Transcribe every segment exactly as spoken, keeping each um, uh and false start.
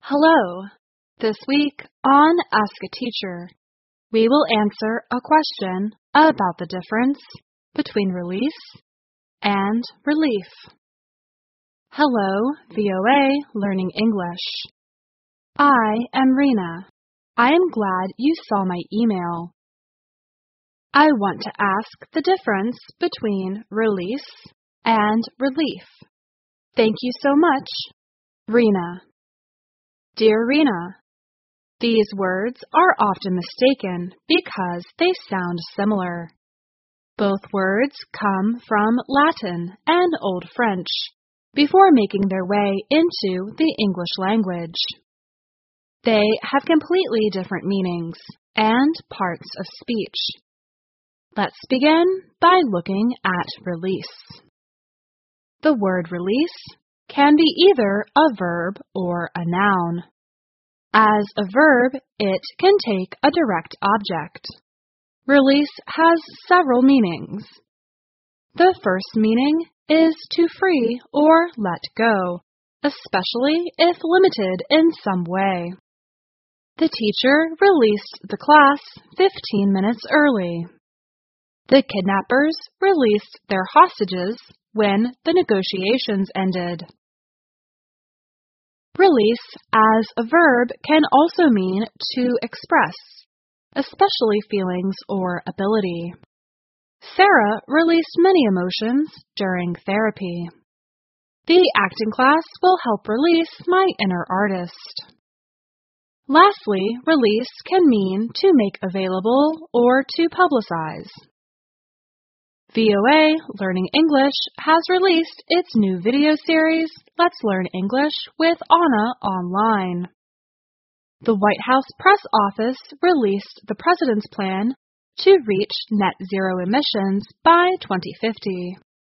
Hello. This week on Ask a Teacher, we will answer a question about the difference between release and relief. Hello, V O A Learning English. I am Rena. I am glad you saw my email. I want to ask the difference between release and relief. Thank you so much, Rena. Dear Rena, these words are often mistaken because they sound similar. Both words come from Latin and Old French before making their way into the English language. They have completely different meanings and parts of speech. Let's begin by looking at release. The word release can be either a verb or a noun. As a verb, it can take a direct object. Release has several meanings. The first meaning is to free or let go, especially if limited in some way. The teacher released the class fifteen minutes early. The kidnappers released their hostages when the negotiations ended. Release as a verb can also mean to express, especially feelings or ability. Sarah released many emotions during therapy. The acting class will help release my inner artist. Lastly, release can mean to make available or to publicize. V O A Learning English has released its new video series, Let's Learn English with Anna Online. The White House Press Office released the President's plan to reach net zero emissions by twenty fifty.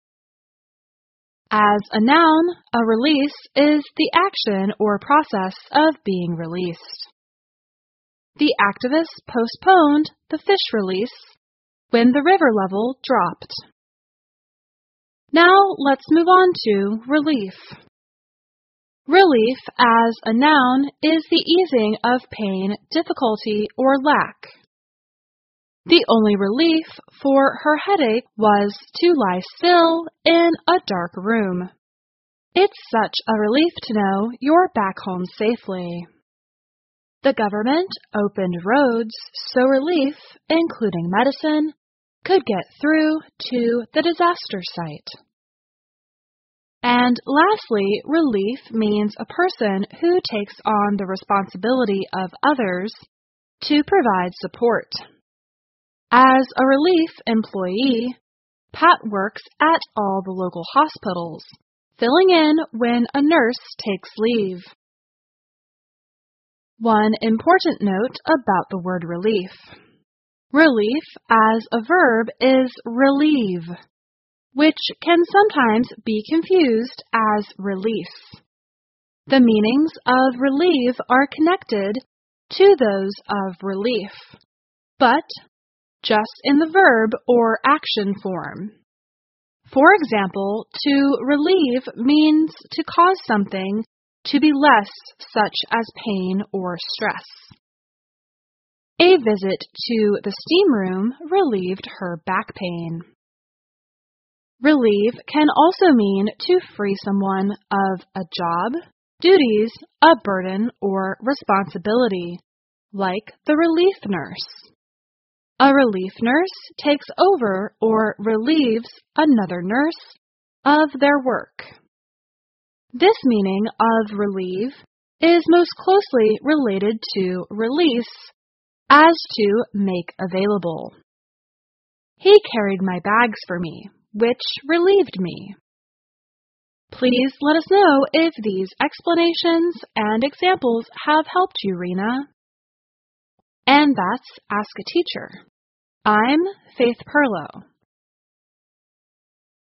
As a noun, a release is the action or process of being released. The activists postponed the fish release when the river level dropped. Now let's move on to relief. Relief as a noun is the easing of pain, difficulty, or lack. The only relief for her headache was to lie still in a dark room. It's such a relief to know you're back home safely. The government opened roads so relief, including medicine, could get through to the disaster site. And lastly, relief means a person who takes on the responsibility of others to provide support. As a relief employee, Pat works at all the local hospitals, filling in when a nurse takes leave. One important note about the word relief. Relief as a verb is relieve, which can sometimes be confused as release. The meanings of relieve are connected to those of relief, but just in the verb or action form. For example, to relieve means to cause something to be less, such as pain or stress. A visit to the steam room relieved her back pain. Relieve can also mean to free someone of a job, duties, a burden, or responsibility, like the relief nurse. A relief nurse takes over or relieves another nurse of their work. This meaning of relieve is most closely related to release, as to make available. He carried my bags for me, which relieved me. Please let us know if these explanations and examples have helped you, Rena. And that's Ask a Teacher. I'm Faith Perlow.